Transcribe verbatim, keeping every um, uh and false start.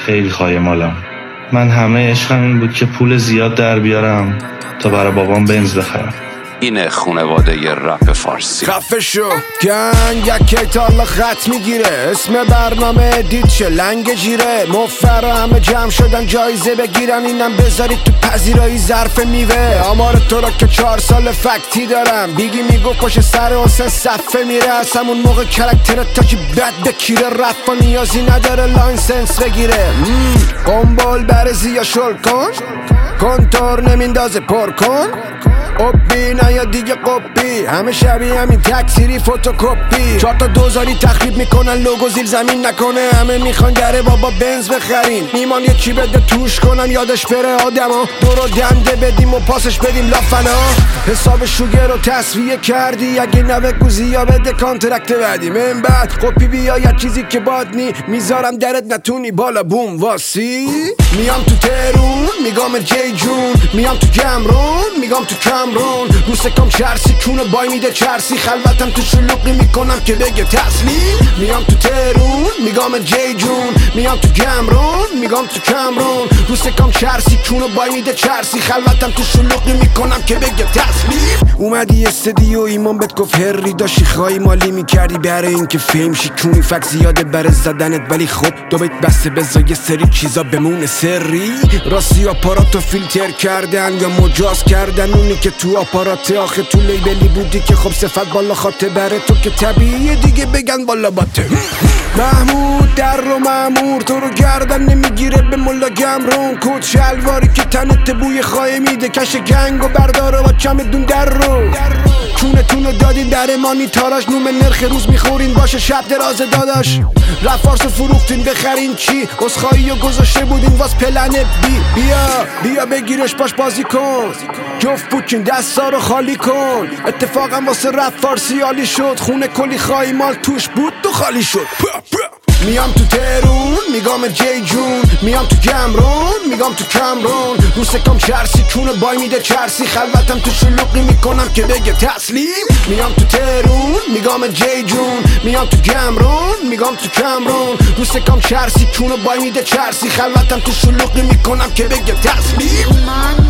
خیلی خایمالم. من همه عشقم این بود که پول زیاد در بیارم تا برای بابام بنز بخرم. اینه خونواده ی رپ فارسی. خفه شو گنگ یکی تا الله خط میگیره، اسم برنامه ادیت شه لنگ جیره، مفر همه جمع شدن جایزه بگیرن، اینم بذارید تو پذیرایی ظرف میوه. آمار تو را که چهار سال فکتی دارم، بیگی میگو پشت سر حسین صفه میره، از همون موقع کرکترت تا چی بد بکیره، رفا نیازی نداره لاینسنس بگیره. قنبل برزی یا شل کن، کنتور نمیندازه پر کن، قبی نه یا دیگه قبی، همه شبیه همین تکسیری فوتوکوپی، چهار تا دوزاری تخریب میکنن لوگو زیر زمین نکنه، همه میخوان گره بابا بنز بخرین، میمان یه چی بده توش کنن یادش بره آدما، دورو دنده بدیم و پاسش بدیم لافنا، حساب شوگر رو تصویه کردی اگه نبگو زیا بده کانترکت بعدی، من بعد قبی بیا یه چیزی که باد نی میذارم درت نتونی بالا بوم واسی، میام تو ترون میگام جی جون، میام تو جمرون میگام تو کامرون، رو سکام چرسی کونه بای میده چرسی، خلوتم تو شلوقی میکنم که بگه تسلیم، میام تو ترون میگام جی جون، میام تو جمرون میگام تو کامرون، رو سکام چرسی کونه بای میده چرسی، خلوتم تو شلوقی میکنم که بگه تسلیم. اومدی استدیو ایمان بهت گفت هری داشی خواهی مالی میکردی برای اینکه فیم شیکونی، فک زیاده بر زدنت ولی خب دو بیت بسته بذار یه سری چیزا بمونه سری، راستی آپاراتو فیلتر کردن یا مجاز کردن اونی که تو آپارات، آخه تو لیبلی بودی که خب صفت بالا خاطر بره تو که طبیعیه دیگه بگن بالا باته. محمود در رو مامور تو رو گردن نمیگیره به ملا گمرون، کود شلواری که تنت بوی خواهی میده، کش گنگ و برداره با چمدون در رو چونتون رو دادین در مانی تاراش، نوم نرخ روز میخورین باشه شب دراز داداش، رفارس فروختین بخرین چی، اسخایی و گذاشته بودین واس پلن بی، بیا بیا بگیرش باش بازی کن، جفت بوکین دستا رو خالی کن، اتفاقا واسه رپ فارسی عالی شد، خونه کلی خواهی مال توش بود تو خالی شد. میام تو ترون میگام جی جون، میام تو جمرون میگام تو کامرون، رو سکام چرسی کونه بای میده چرسی، خلوتم تو شلوقی میکنم که بگه تسلیم، میام تو ترون میگام جی جون، میام تو جمرون میگام تو کامرون، رو سکام چرسی کونه بای میده چرسی، خلوتم تو شلوقی میکنم که بگه تسلیم.